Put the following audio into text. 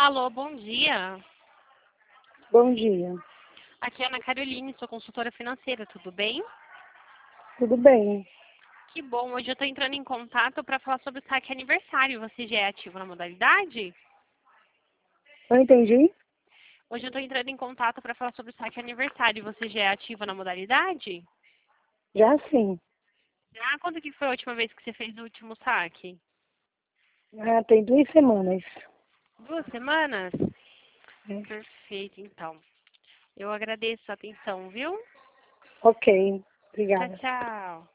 Alô, bom dia. Bom dia. Aqui é a Ana Caroline, sou consultora financeira, tudo bem? Tudo bem? Que bom, hoje eu estou entrando em contato para falar sobre o saque aniversário. Você já é ativo na modalidade? Não entendi? Hoje eu estou entrando em contato para falar sobre o saque aniversário. Você já é ativo na modalidade? Já sim. Ah, quando que foi a última vez que você fez o último saque? Ah, tem 2 semanas. 2 semanas? É. Perfeito, então. Eu agradeço a atenção, viu? Ok, Tchau, obrigada. tchau.